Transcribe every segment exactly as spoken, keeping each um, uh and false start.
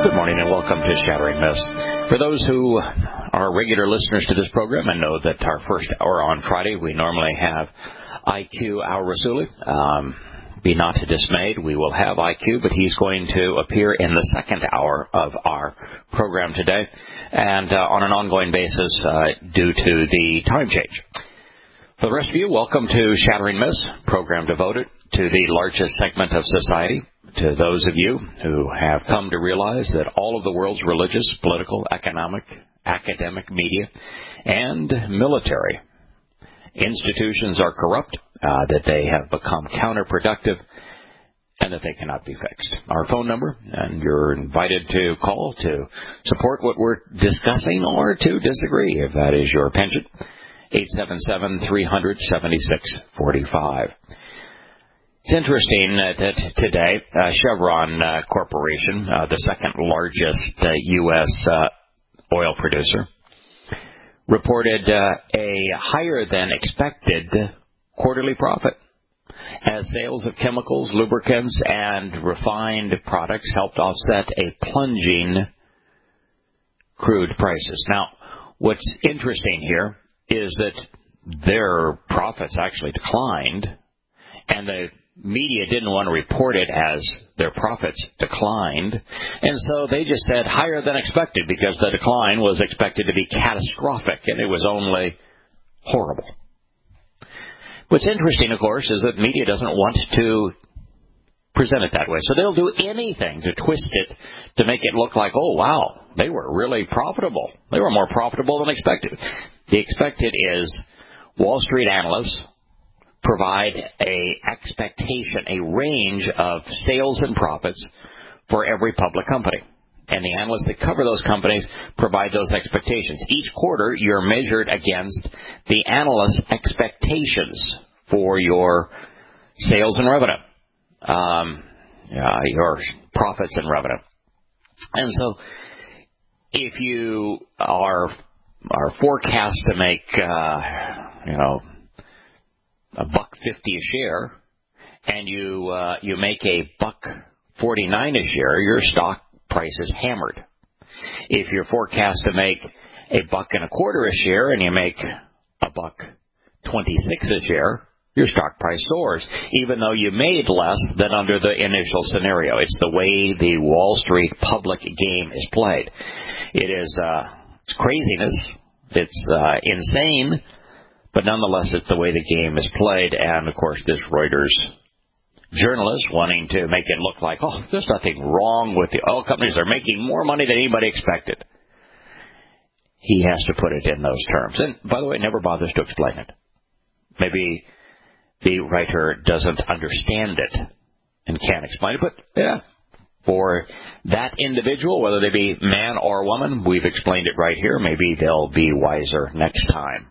Good morning and welcome to Shattering Myths. For those who are regular listeners to this program and know that our first hour on Friday, we normally have I Q Al-Rassooli. Um, be not dismayed, we will have I Q, but he's going to appear in the second hour of our program today and uh, on an ongoing basis uh, due to the time change. For the rest of you, welcome to Shattering Myths, program devoted to the largest segment of society, to those of you who have come to realize that all of the world's religious, political, economic, academic, media, and military institutions are corrupt, uh, that they have become counterproductive, and that they cannot be fixed. Our phone number, and you're invited to call to support what we're discussing or to disagree, if that is your penchant, eight seven seven, three hundred, seventy-six forty-five. It's interesting uh, that today, uh, Chevron uh, Corporation, uh, the second largest uh, U S uh, oil producer, reported uh, a higher than expected quarterly profit as sales of chemicals, lubricants, and refined products helped offset a plunging crude prices. Now, what's interesting here is that their profits actually declined, and the media didn't want to report it as their profits declined, and so they just said higher than expected because the decline was expected to be catastrophic, and it was only horrible. What's interesting, of course, is that media doesn't want to present it that way, so they'll do anything to twist it to make it look like, oh, wow, they were really profitable. They were more profitable than expected. The expected is Wall Street analysts provide a expectation, a range of sales and profits for every public company. And the analysts that cover those companies provide those expectations. Each quarter, you're measured against the analyst's expectations for your sales and revenue, um, uh, your profits and revenue. And so if you are, are forecast to make, uh, you know, a buck fifty a share, and you uh, you make a buck forty nine a share, your stock price is hammered. If you're forecast to make a buck and a quarter a share, and you make a buck twenty six a share, your stock price soars, even though you made less than under the initial scenario. It's the way the Wall Street public game is played. It is uh, it's craziness. It's uh, insane. But nonetheless, it's the way the game is played. And, of course, this Reuters journalist wanting to make it look like, oh, there's nothing wrong with the oil companies. They're making more money than anybody expected. He has to put it in those terms. And, by the way, never bothers to explain it. Maybe the writer doesn't understand it and can't explain it. But, yeah, for that individual, whether they be man or woman, we've explained it right here. Maybe they'll be wiser next time.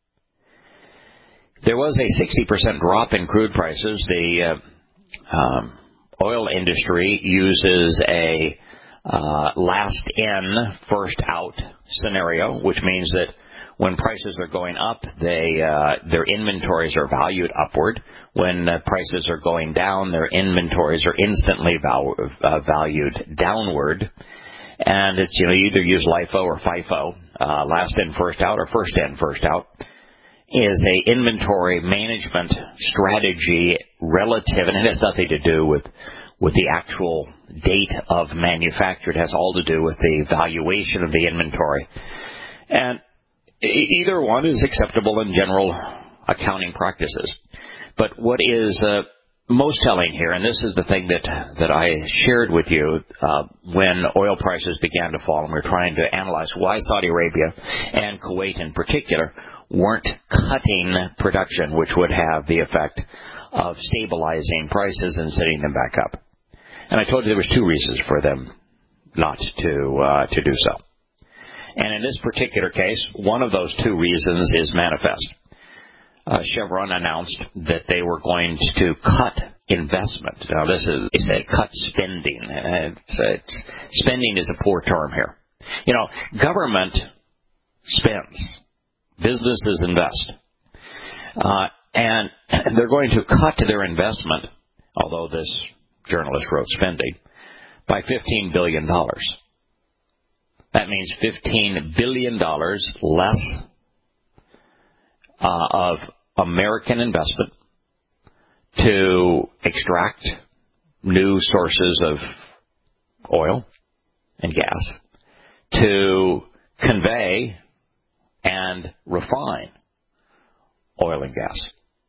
There was a sixty percent drop in crude prices. The uh, um, oil industry uses a uh, last in, first out scenario, which means that when prices are going up, they uh, their inventories are valued upward. When uh, prices are going down, their inventories are instantly val- uh, valued downward. And it's, you know, you either use LIFO or FIFO, uh, last in, first out, or first in, first out. Is a inventory management strategy relative, and it has nothing to do with with the actual date of manufacture. It has all to do with the valuation of the inventory. And either one is acceptable in general accounting practices. But what is uh, most telling here, and this is the thing that that I shared with you uh, when oil prices began to fall, and we we're trying to analyze why Saudi Arabia and Kuwait in particular weren't cutting production, which would have the effect of stabilizing prices and setting them back up. And I told you there was two reasons for them not to uh, to do so. And in this particular case, one of those two reasons is manifest. Uh, Chevron announced that they were going to cut investment. Now, this is, they say cut spending. It's, it's, spending is a poor term here. You know, government spends. Businesses invest. Uh, and they're going to cut their investment, although this journalist wrote spending, by fifteen billion dollars. That means fifteen billion dollars less uh, of American investment to extract new sources of oil and gas, to convey and refine oil and gas.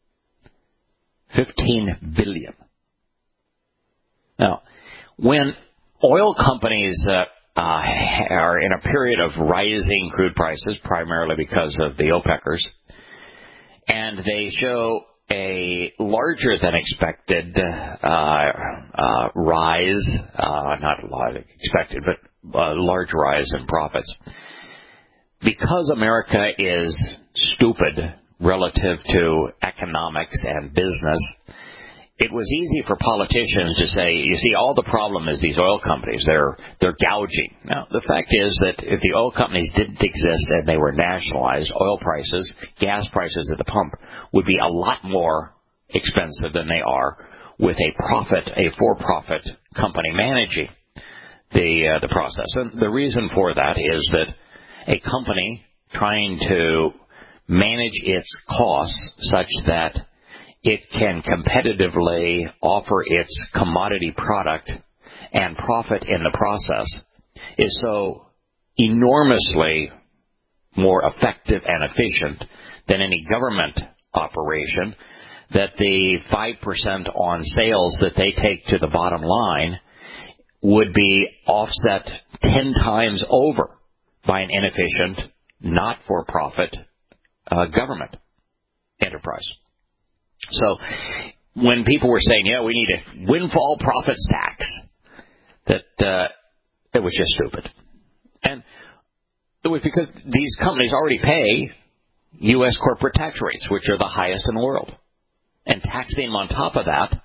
fifteen billion dollars. Now, when oil companies uh, uh, are in a period of rising crude prices, primarily because of the OPECers, and they show a larger than expected uh, uh, rise, uh, not a lot expected, but a large rise in profits. Because America is stupid relative to economics and business, it was easy for politicians to say, you see, all the problem is these oil companies. They're they're gouging. Now, the fact is that if the oil companies didn't exist and they were nationalized, oil prices, gas prices at the pump would be a lot more expensive than they are with a profit, a for-profit company managing the uh, the process. And the reason for that is that a company trying to manage its costs such that it can competitively offer its commodity product and profit in the process is so enormously more effective and efficient than any government operation that the five percent on sales that they take to the bottom line would be offset ten times over by an inefficient, not-for-profit uh, government enterprise. So when people were saying, yeah, we need a windfall profits tax, that uh, it was just stupid. And it was because these companies already pay U S corporate tax rates, which are the highest in the world. And taxing them on top of that,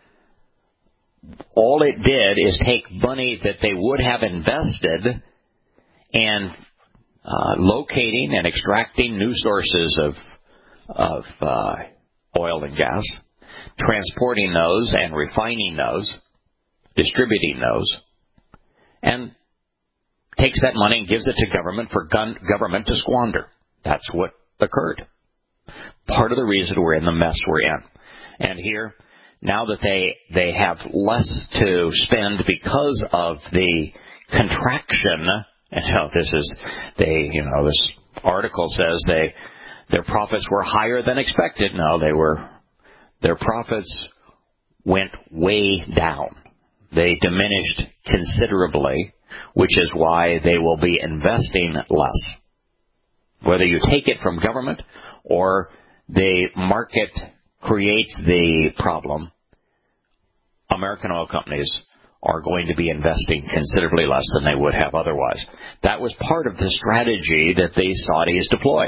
all it did is take money that they would have invested in uh, locating and extracting new sources of of uh, oil and gas, transporting those and refining those, distributing those, and takes that money and gives it to government for gun- government to squander. That's what occurred. Part of the reason we're in the mess we're in. And here, now that they they have less to spend because of the contraction, and you know, this is they you know this article says they their profits were higher than expected. No, they were their profits went way down. They diminished considerably, which is why they will be investing less. Whether you take it from government or the market creates the problem, American oil companies are going to be investing considerably less than they would have otherwise. That was part of the strategy that the Saudis deployed.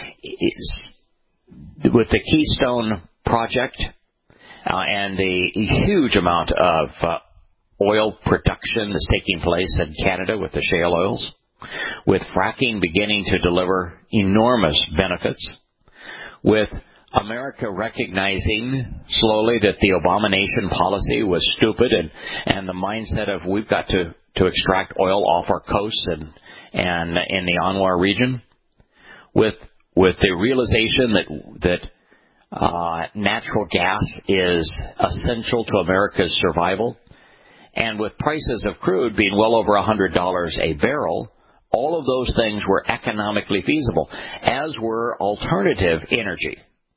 It's, with the Keystone Project uh, and the huge amount of uh, oil production that's taking place in Canada with the shale oils, with fracking beginning to deliver enormous benefits, with America recognizing slowly that the abomination policy was stupid and, and the mindset of we've got to, to extract oil off our coasts and, and in the Anwar region, with with the realization that that uh, natural gas is essential to America's survival, and with prices of crude being well over one hundred dollars a barrel, all of those things were economically feasible, as were alternative energy.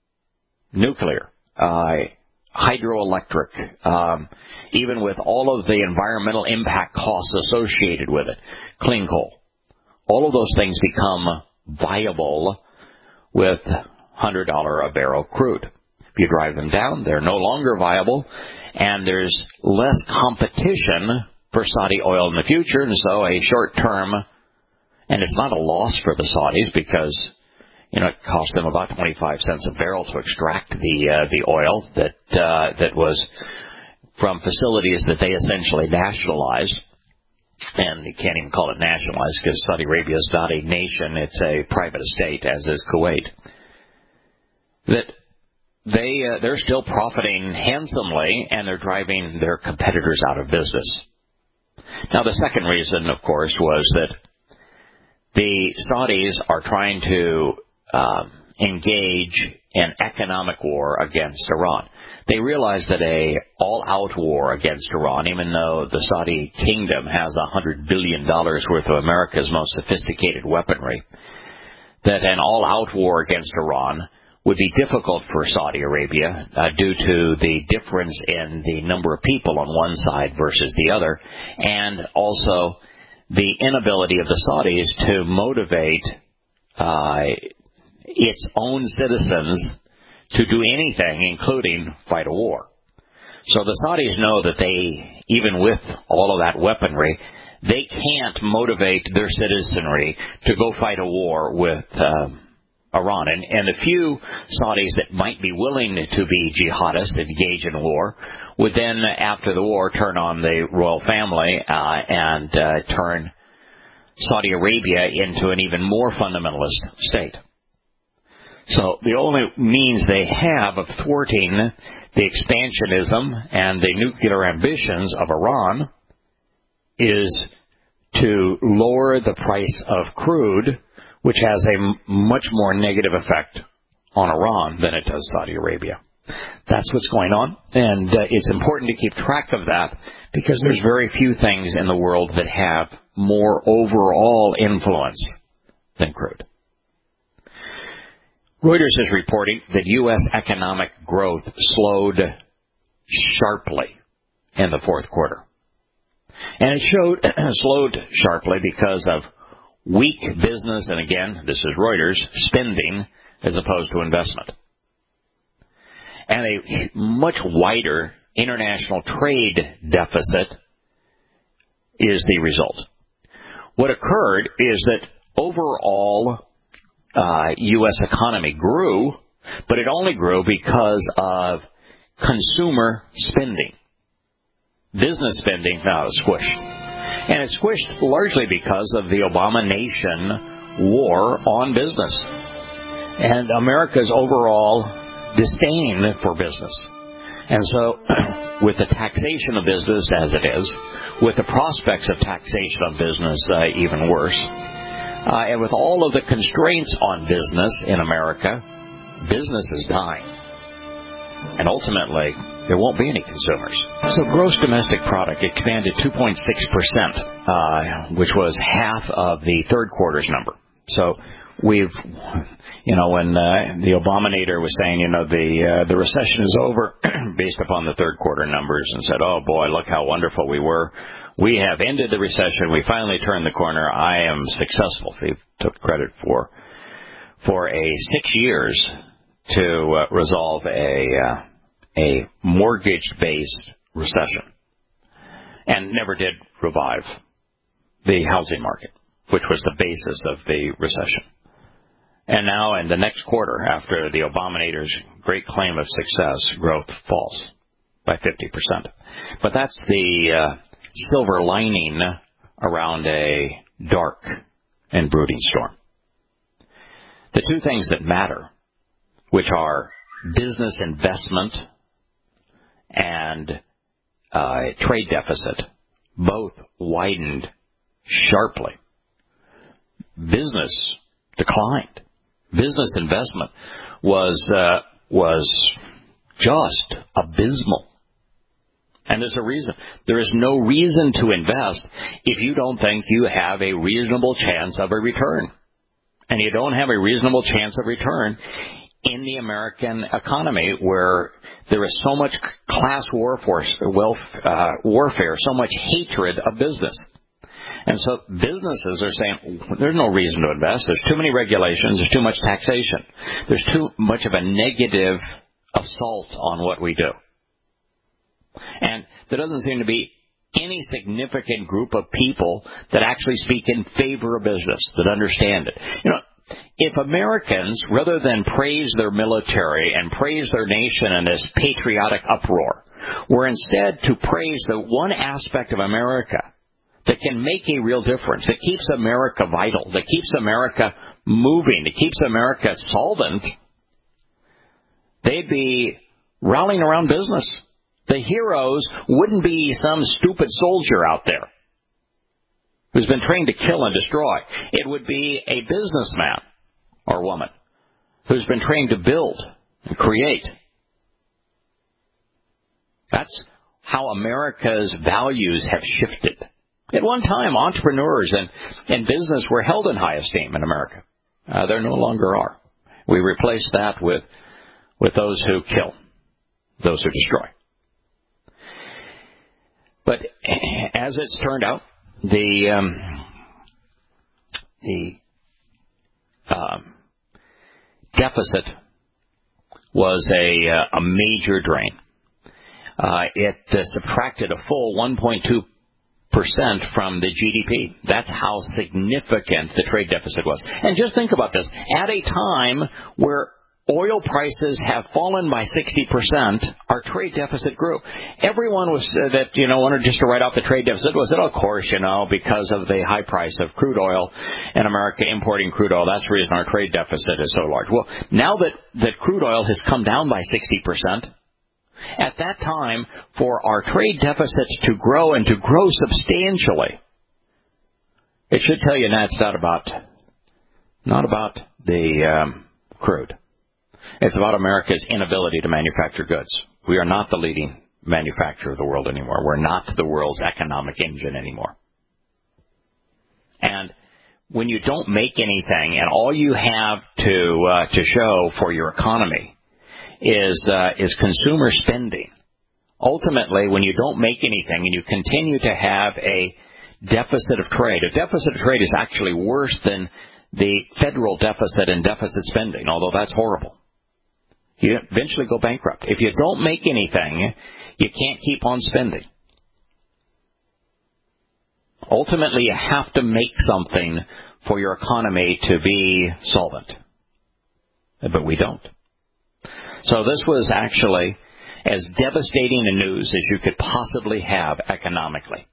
Nuclear, uh, hydroelectric, um, even with all of the environmental impact costs associated with it, clean coal. All of those things become viable with one hundred dollars a barrel crude. If you drive them down, they're no longer viable, and there's less competition for Saudi oil in the future, and so a short-term, and it's not a loss for the Saudis because You know, it cost them about twenty-five cents a barrel to extract the uh, the oil that uh, that was from facilities that they essentially nationalized. And you can't even call it nationalized because Saudi Arabia is not a nation; it's a private estate, as is Kuwait. That they uh, they're still profiting handsomely, and they're driving their competitors out of business. Now, the second reason, of course, was that the Saudis are trying to um, engage in economic war against Iran. They realize that a all-out war against Iran, even though the Saudi kingdom has one hundred billion dollars worth of America's most sophisticated weaponry, that an all-out war against Iran would be difficult for Saudi Arabia uh, due to the difference in the number of people on one side versus the other, and also the inability of the Saudis to motivate uh, its own citizens to do anything, including fight a war. So the Saudis know that they, even with all of that weaponry, they can't motivate their citizenry to go fight a war with um, Iran. And, and the few Saudis that might be willing to be jihadists, engage in war, would then, after the war, turn on the royal family uh, and uh, turn Saudi Arabia into an even more fundamentalist state. So the only means they have of thwarting the expansionism and the nuclear ambitions of Iran is to lower the price of crude, which has a m- much more negative effect on Iran than it does Saudi Arabia. That's what's going on, and uh, it's important to keep track of that because there's very few things in the world that have more overall influence than crude. Reuters is reporting that U S economic growth slowed sharply in the fourth quarter. And it showed slowed sharply because of weak business, and again, this is Reuters, spending as opposed to investment. And a much wider international trade deficit is the result. What occurred is that overall uh, U S economy grew, but it only grew because of consumer spending. Business spending now is squished. And it's squished largely because of the Obama nation war on business and America's overall disdain for business. And so, with the taxation of business as it is, with the prospects of taxation on business uh, even worse, uh, and with all of the constraints on business in America, business is dying. And ultimately, there won't be any consumers. So gross domestic product expanded two point six percent, uh, which was half of the third quarter's number. So we've, you know, when uh, the Obamanator was saying, you know, the uh, the recession is over based upon the third quarter numbers and said, oh, boy, look how wonderful we were. We have ended the recession. We finally turned the corner. I am successful. He took credit for for a six years to uh, resolve a uh, a mortgage-based recession, and never did revive the housing market, which was the basis of the recession. And now in the next quarter, after the Obamanator's great claim of success, growth falls by fifty percent. But that's the uh, silver lining around a dark and brooding storm. The two things that matter, which are business investment and uh, trade deficit, both widened sharply. Business declined. Business investment was uh, was just abysmal. And there's a reason. There is no reason to invest if you don't think you have a reasonable chance of a return. And you don't have a reasonable chance of return in the American economy, where there is so much class warfare, wealth, uh, warfare, so much hatred of business. And so businesses are saying, there's no reason to invest. There's too many regulations. There's too much taxation. There's too much of a negative assault on what we do. And there doesn't seem to be any significant group of people that actually speak in favor of business, that understand it. You know, if Americans, rather than praise their military and praise their nation in this patriotic uproar, were instead to praise the one aspect of America that can make a real difference, that keeps America vital, that keeps America moving, that keeps America solvent, they'd be rallying around business. The heroes wouldn't be some stupid soldier out there who's been trained to kill and destroy. It would be a businessman or woman who's been trained to build and create. That's how America's values have shifted. At one time, entrepreneurs and, and business were held in high esteem in America. Uh, there no longer are. We replace that with, with those who kill, those who destroy. But as it's turned out, the um, the um, deficit was a uh, a major drain. Uh, it uh, subtracted a full one point two percent from the G D P. That's how significant the trade deficit was. And just think about this. At a time where oil prices have fallen by sixty percent, our trade deficit grew. Everyone was uh, that, you know, wanted just to write off the trade deficit was that, of course, you know, because of the high price of crude oil and America importing crude oil, that's the reason our trade deficit is so large. Well, now that, that crude oil has come down by sixty percent, at that time, for our trade deficit to grow and to grow substantially, it should tell you now it's not about, not about the um, crude. It's about America's inability to manufacture goods. We are not the leading manufacturer of the world anymore. We're not the world's economic engine anymore. And when you don't make anything and all you have to uh, to show for your economy is uh, is consumer spending, ultimately, when you don't make anything and you continue to have a deficit of trade, a deficit of trade is actually worse than the federal deficit and deficit spending, although that's horrible. You eventually go bankrupt. If you don't make anything, you can't keep on spending. Ultimately, you have to make something for your economy to be solvent. But we don't. So this was actually as devastating a news as you could possibly have economically.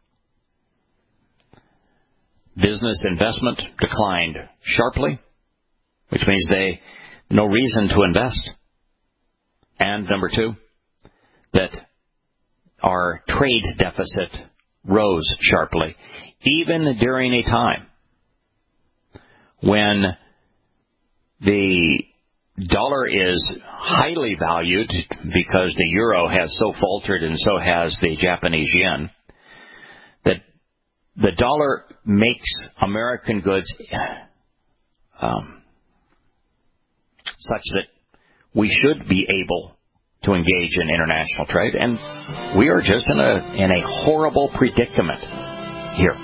Business investment declined sharply, which means they no reason to invest. And number two, that our trade deficit rose sharply, even during a time when the dollar is highly valued because the euro has so faltered and so has the Japanese yen, that the dollar makes American goods um, such that we should be able to engage in international trade, and we are just in a in a horrible predicament here.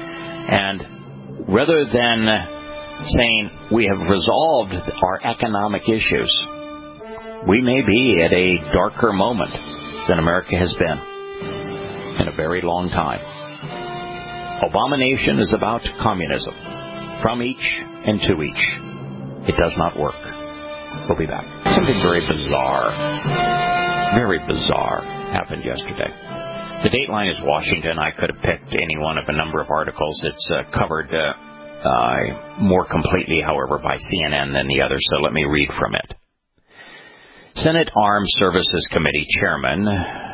And rather than saying we have resolved our economic issues, we may be at a darker moment than America has been in a very long time. Abomination is about communism, from each and to each. It does not work. We'll be back. Something very bizarre, very bizarre happened yesterday. The Dateline is Washington. I could have picked any one of a number of articles. It's uh, covered uh, uh, more completely, however, by C N N than the others, so let me read from it. Senate Armed Services Committee Chairman,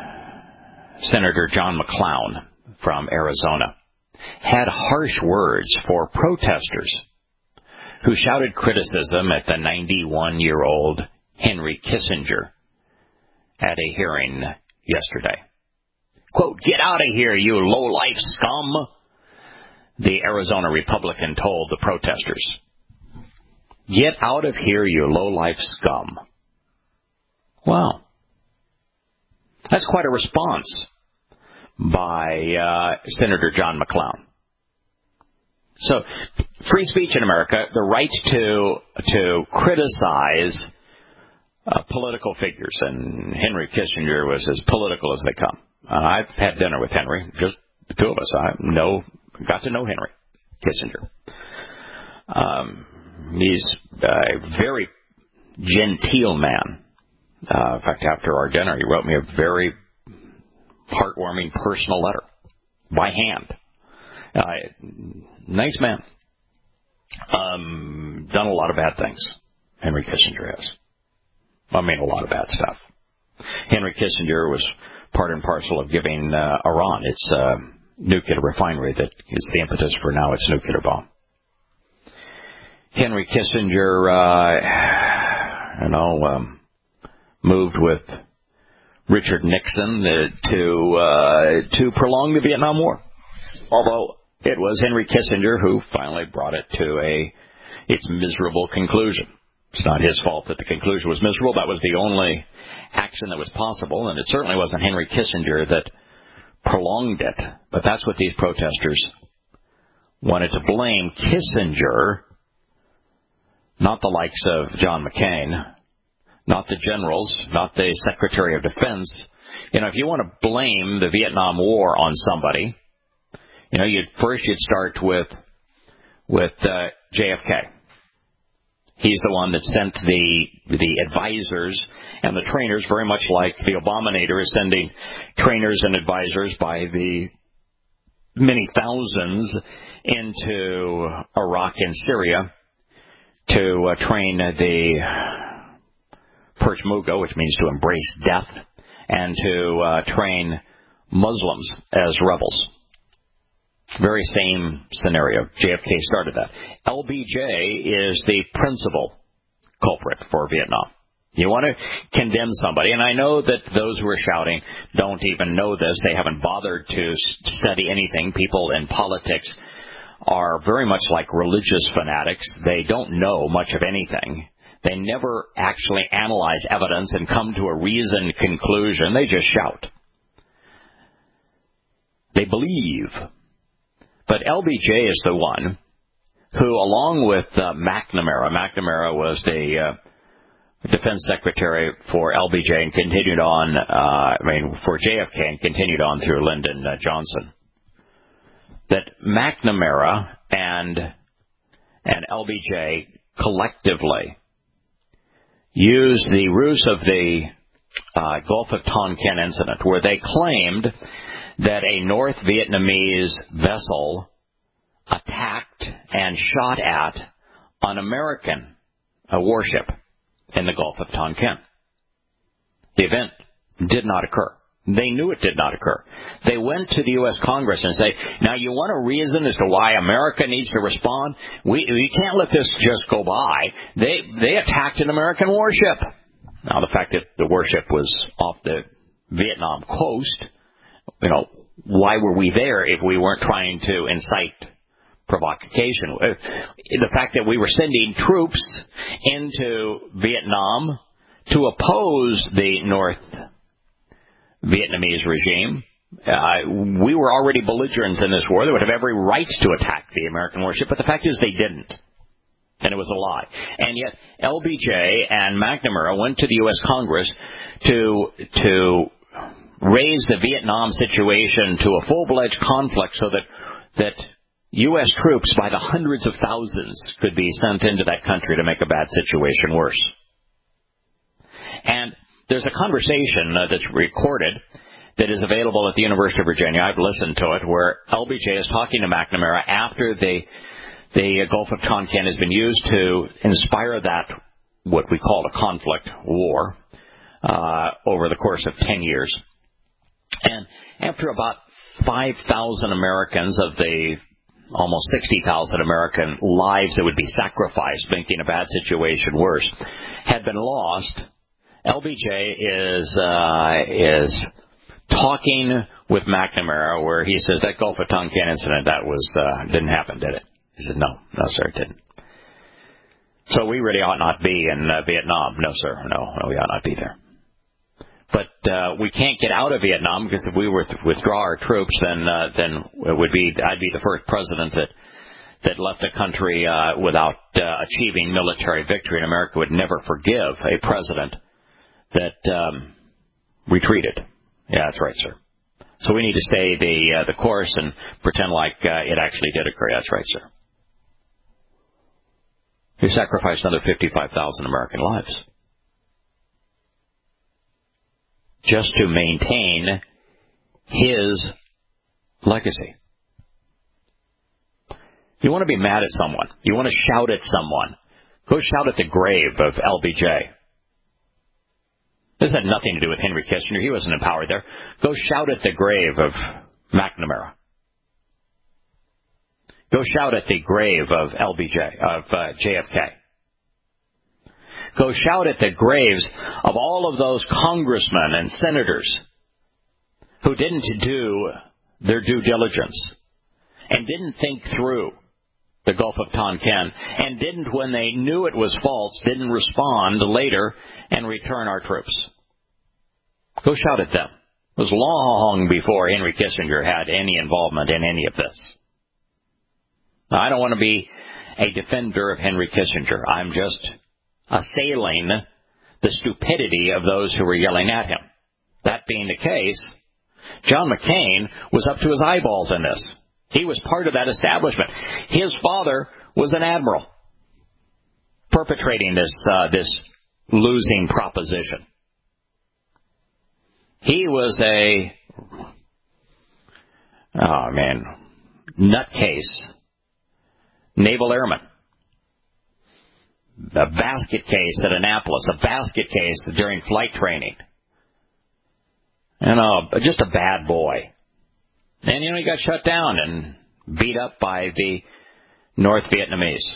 Senator John McClown from Arizona, had harsh words for protesters who shouted criticism at the ninety-one-year-old Henry Kissinger at a hearing yesterday. Quote, "Get out of here, you low-life scum," the Arizona Republican told the protesters. Get out of here, you low-life scum. Wow. That's quite a response by uh, Senator John McClown. So, free speech in America, the right to to criticize uh, political figures, and Henry Kissinger was as political as they come. Uh, I've had dinner with Henry, just the two of us. I know, got to know Henry Kissinger. Um, he's a very genteel man. Uh, in fact, after our dinner, he wrote me a very heartwarming personal letter by hand. Uh, nice man. Um, done a lot of bad things. Henry Kissinger has. I mean, a lot of bad stuff. Henry Kissinger was part and parcel of giving uh, Iran its uh, nuclear refinery that is the impetus for now its nuclear bomb. Henry Kissinger, uh, you know, um, moved with Richard Nixon uh, to uh, to prolong the Vietnam War, although it was Henry Kissinger who finally brought it to a its miserable conclusion. It's not his fault that the conclusion was miserable. That was the only action that was possible, and it certainly wasn't Henry Kissinger that prolonged it. But that's what these protesters wanted to blame Kissinger, not the likes of John McCain, not the generals, not the Secretary of Defense. You know, if you want to blame the Vietnam War on somebody, you know, you'd first you'd start with with uh, J F K. He's the one that sent the the advisors and the trainers, very much like the Obamanator is sending trainers and advisors by the many thousands into Iraq and Syria to uh, train the Peshmerga, which means to embrace death, and to uh, train Muslims as rebels. Very same scenario. J F K started that. L B J is the principal culprit for Vietnam. You want to condemn somebody, and I know that those who are shouting don't even know this. They haven't bothered to study anything. People in politics are very much like religious fanatics. They don't know much of anything. They never actually analyze evidence and come to a reasoned conclusion. They just shout. They believe. But L B J is the one who, along with uh, McNamara, McNamara was the uh, defense secretary for L B J and continued on, uh, I mean, for J F K and continued on through Lyndon uh, Johnson, that McNamara and, and L B J collectively used the ruse of the uh, Gulf of Tonkin incident, where they claimed that a North Vietnamese vessel attacked and shot at an American a warship in the Gulf of Tonkin. The event did not occur. They knew it did not occur. They went to the U S Congress and say, now you want a reason as to why America needs to respond? We, we can't let this just go by. They, they attacked an American warship. Now, the fact that the warship was off the Vietnam coast, you know, why were we there if we weren't trying to incite provocation? The fact that we were sending troops into Vietnam to oppose the North Vietnamese regime, uh, we were already belligerents in this war. They would have every right to attack the American warship, but the fact is they didn't. And it was a lie. And yet L B J and McNamara went to the U S Congress to to raise the Vietnam situation to a full-fledged conflict so that that U S troops by the hundreds of thousands could be sent into that country to make a bad situation worse. And there's a conversation uh, that's recorded that is available at the University of Virginia. I've listened to it, where L B J is talking to McNamara after the the Gulf of Tonkin has been used to inspire that, what we call a conflict war, uh, over the course of ten years. And after about five thousand Americans of the almost sixty thousand American lives that would be sacrificed making a bad situation worse had been lost, L B J is uh, is talking with McNamara, where he says that Gulf of Tonkin incident, that was uh, didn't happen, did it? He said, no, no, sir, it didn't. So we really ought not be in uh, Vietnam. No, sir, no, no, we ought not be there. But uh, we can't get out of Vietnam, because if we were to withdraw our troops, then uh, then it would be I'd be the first president that that left the country uh, without uh, achieving military victory, and America would never forgive a president that um, retreated. Yeah, that's right, sir. So we need to stay the uh, the course and pretend like uh, it actually did occur. That's right, sir. He sacrificed another fifty-five thousand American lives just to maintain his legacy. You want to be mad at someone. You want to shout at someone. Go shout at the grave of L B J. This had nothing to do with Henry Kissinger. He wasn't in power there. Go shout at the grave of McNamara. Go shout at the grave of L B J, of uh, J F K. Go shout at the graves of all of those congressmen and senators who didn't do their due diligence and didn't think through the Gulf of Tonkin and didn't, when they knew it was false, didn't respond later and return our troops. Go shout at them. It was long before Henry Kissinger had any involvement in any of this. Now, I don't want to be a defender of Henry Kissinger. I'm just assailing the stupidity of those who were yelling at him. That being the case, John McCain was up to his eyeballs in this. He was part of that establishment. His father was an admiral perpetrating this uh, this losing proposition. He was a, oh man, nutcase naval airman. A basket case at Annapolis, a basket case during flight training. And uh, just a bad boy. And, you know, he got shut down and beat up by the North Vietnamese.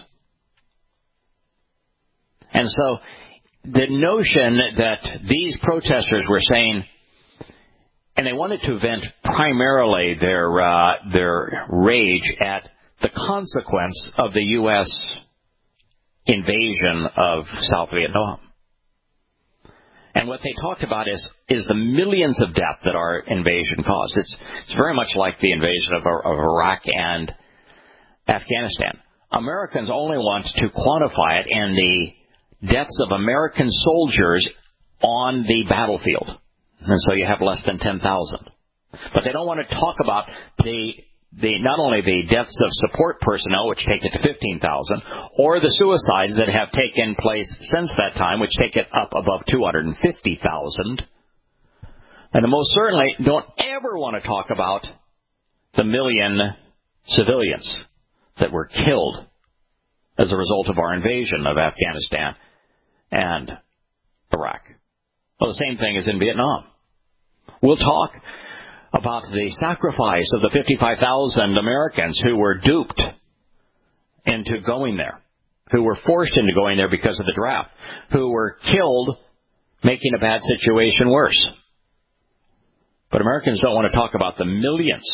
And so the notion that these protesters were saying, and they wanted to vent primarily their uh, their rage at the consequence of the U S invasion of South Vietnam. And what they talked about is is the millions of death that our invasion caused. It's it's very much like the invasion of, of Iraq and Afghanistan. Americans only want to quantify it in the deaths of American soldiers on the battlefield. And so you have less than ten thousand. But they don't want to talk about the the not only the deaths of support personnel, which take it to fifteen thousand, or the suicides that have taken place since that time, which take it up above two hundred fifty thousand. And they most certainly don't ever want to talk about the million civilians that were killed as a result of our invasion of Afghanistan and Iraq. Well, the same thing is in Vietnam. We'll talk about the sacrifice of the fifty-five thousand Americans who were duped into going there, who were forced into going there because of the draft, who were killed, making a bad situation worse. But Americans don't want to talk about the millions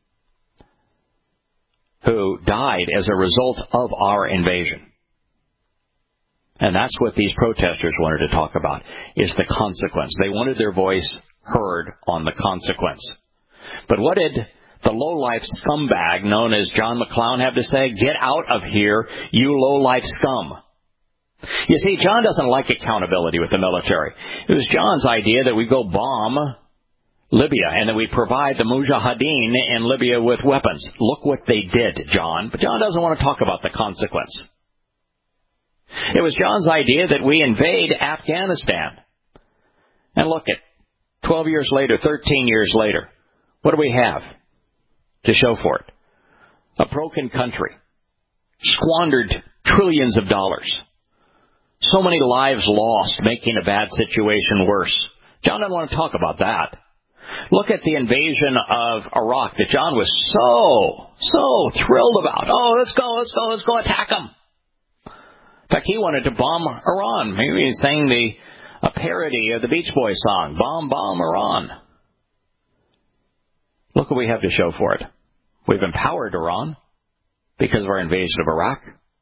who died as a result of our invasion. And that's what these protesters wanted to talk about, is the consequence. They wanted their voice heard on the consequence. But what did the low-life scumbag known as John McClown have to say? Get out of here, you low-life scum. You see, John doesn't like accountability with the military. It was John's idea that we go bomb Libya and that we provide the Mujahideen in Libya with weapons. Look what they did, John. But John doesn't want to talk about the consequence. It was John's idea that we invade Afghanistan. And look at twelve years later, thirteen years later, what do we have to show for it? A broken country, squandered trillions of dollars, so many lives lost, making a bad situation worse. John doesn't want to talk about that. Look at the invasion of Iraq that John was so, so thrilled about. Oh, let's go, let's go, let's go attack them. In fact, he wanted to bomb Iran. Maybe he sang the a parody of the Beach Boys song, Bomb, Bomb, Iran. Look what we have to show for it. We've empowered Iran because of our invasion of Iraq.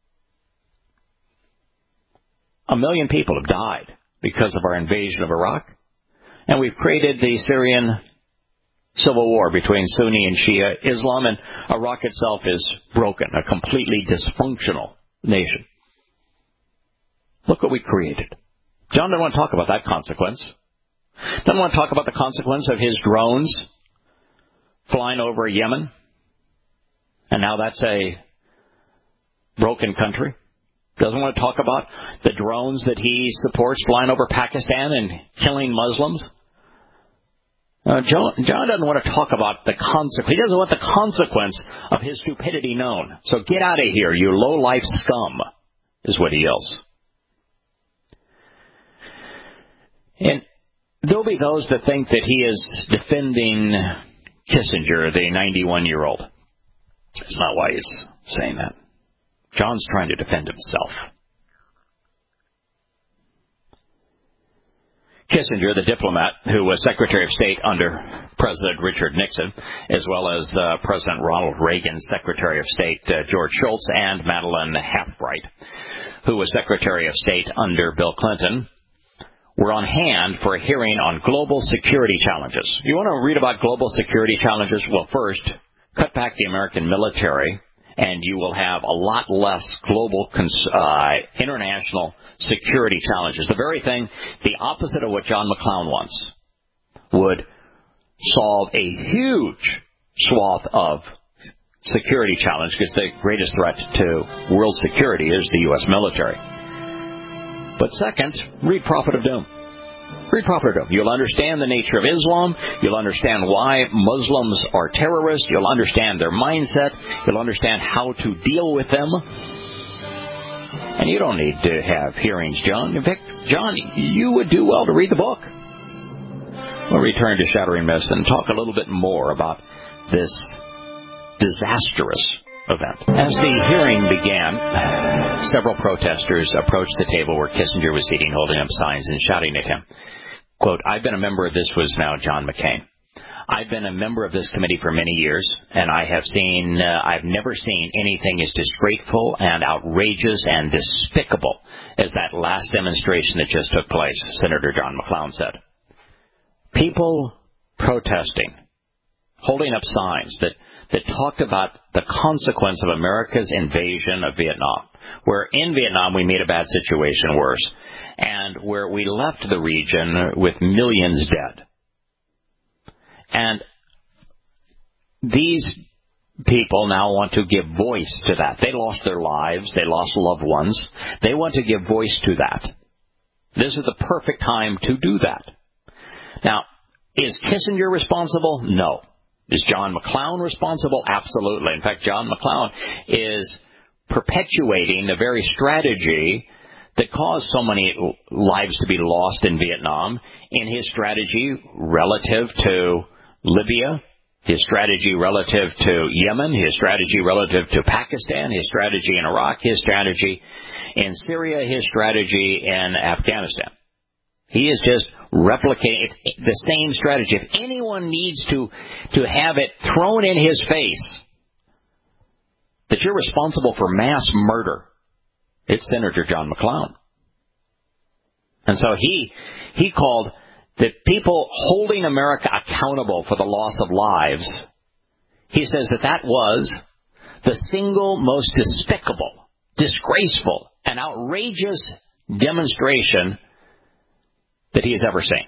A million people have died because of our invasion of Iraq. And we've created the Syrian civil war between Sunni and Shia Islam, and Iraq itself is broken, a completely dysfunctional nation. Look what we created. John doesn't want to talk about that consequence. Doesn't want to talk about the consequence of his drones flying over Yemen. And now that's a broken country. Doesn't want to talk about the drones that he supports flying over Pakistan and killing Muslims. Uh, John, John doesn't want to talk about the consequence. He doesn't want the consequence of his stupidity known. So get out of here, you low-life scum, is what he yells. And there'll be those that think that he is defending Kissinger, the ninety-one-year-old. It's not why he's saying that. John's trying to defend himself. Kissinger, the diplomat who was Secretary of State under President Richard Nixon, as well as uh, President Ronald Reagan's Secretary of State uh, George Shultz, and Madeleine Halfbright, who was Secretary of State under Bill Clinton, were on hand for a hearing on global security challenges. You want to read about global security challenges? Well, first, cut back the American military, and you will have a lot less global cons- uh, international security challenges. The very thing, the opposite of what John McClown wants, would solve a huge swath of security challenge, because the greatest threat to world security is the U S military. But second, read Prophet of Doom. Read Prophet of Doom. You'll understand the nature of Islam. You'll understand why Muslims are terrorists. You'll understand their mindset. You'll understand how to deal with them. And you don't need to have hearings, John. In fact, John, you would do well to read the book. We'll return to Shattering Myths and talk a little bit more about this disastrous event. As the hearing began, several protesters approached the table where Kissinger was sitting, holding up signs and shouting at him. Quote, I've been a member of this was now John McCain. I've been a member of this committee for many years, and I have seen, uh, I've never seen anything as disgraceful and outrageous and despicable as that last demonstration that just took place, Senator John McClown said. People protesting, holding up signs that that talked about the consequence of America's invasion of Vietnam, where in Vietnam we made a bad situation worse, and where we left the region with millions dead. And these people now want to give voice to that. They lost their lives. They lost loved ones. They want to give voice to that. This is the perfect time to do that. Now, is Kissinger responsible? No. Is John McClown responsible? Absolutely. In fact, John McClown is perpetuating the very strategy that caused so many lives to be lost in Vietnam in his strategy relative to Libya, his strategy relative to Yemen, his strategy relative to Pakistan, his strategy in Iraq, his strategy in Syria, his strategy in Afghanistan. He is just replicating the same strategy. If anyone needs to, to have it thrown in his face that you're responsible for mass murder, it's Senator John McClown. And so he he called the people holding America accountable for the loss of lives, he says that that was the single most despicable, disgraceful, and outrageous demonstration that he has ever seen.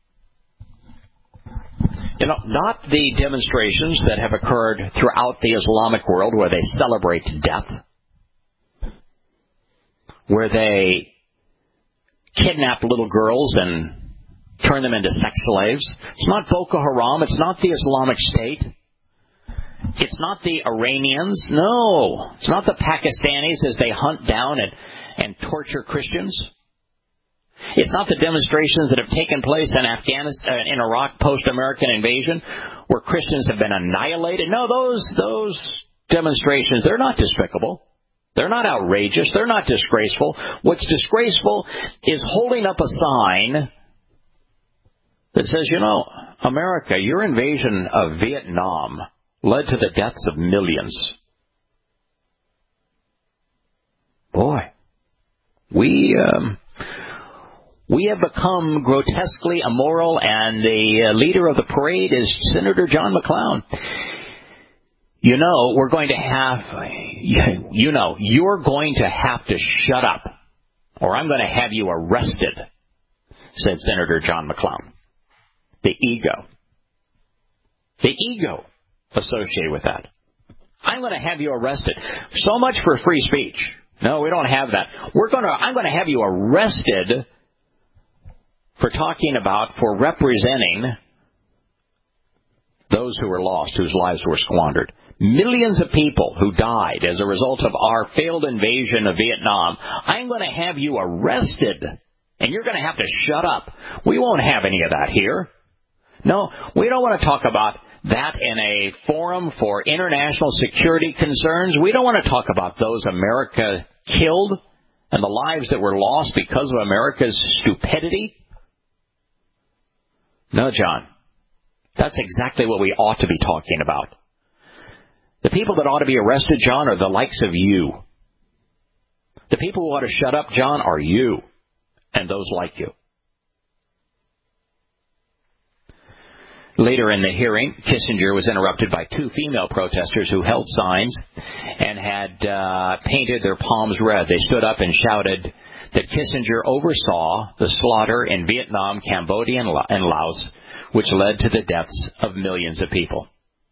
You know, not the demonstrations that have occurred throughout the Islamic world where they celebrate death, where they kidnap little girls and turn them into sex slaves. It's not Boko Haram. It's not the Islamic State. It's not the Iranians. No. It's not the Pakistanis as they hunt down and, and torture Christians. It's not the demonstrations that have taken place in Afghanistan, in Iraq post-American invasion, where Christians have been annihilated. No, those those demonstrations, they're not despicable. They're not outrageous. They're not disgraceful. What's disgraceful is holding up a sign that says, you know, America, your invasion of Vietnam led to the deaths of millions. Boy, we... Um, We have become grotesquely immoral, and the uh, leader of the parade is Senator John McClown. You know, we're going to have, you know, you're going to have to shut up, or I'm going to have you arrested, said Senator John McClown. The ego. The ego associated with that. I'm going to have you arrested. So much for free speech. No, we don't have that. We're going to, I'm going to have you arrested for talking about, for representing those who were lost, whose lives were squandered. Millions of people who died as a result of our failed invasion of Vietnam. I'm going to have you arrested, and you're going to have to shut up. We won't have any of that here. No, we don't want to talk about that in a forum for international security concerns? We don't want to talk about those America killed and the lives that were lost because of America's stupidity? No, John. That's exactly what we ought to be talking about. The people that ought to be arrested, John, are the likes of you. The people who ought to shut up, John, are you and those like you. Later in the hearing, Kissinger was interrupted by two female protesters who held signs and had uh, painted their palms red. They stood up and shouted that Kissinger oversaw the slaughter in Vietnam, Cambodia, and Laos, which led to the deaths of millions of people.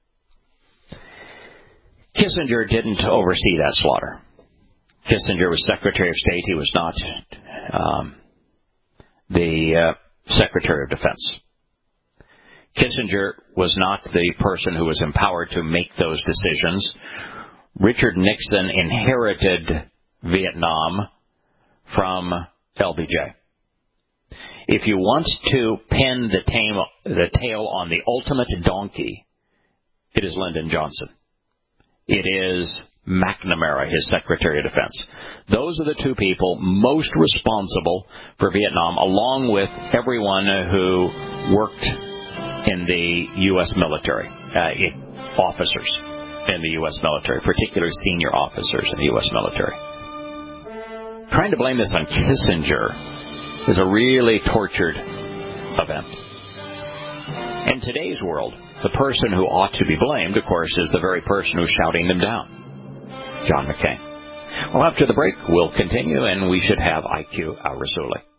Kissinger didn't oversee that slaughter. Kissinger was Secretary of State. He was not um, the uh, Secretary of Defense. Kissinger was not the person who was empowered to make those decisions. Richard Nixon inherited Vietnam from L B J. If you want to pin the, tame, the tail on the ultimate donkey, it is Lyndon Johnson. It is McNamara, his Secretary of Defense. Those are the two people most responsible for Vietnam, along with everyone who worked in the U S military, uh, officers in the U S military, particularly senior officers in the U S military. Trying to blame this on Kissinger is a really tortured event. In today's world, the person who ought to be blamed, of course, is the very person who's shouting them down, John McCain. Well, after the break, we'll continue, and we should have I Q Al Rassooli.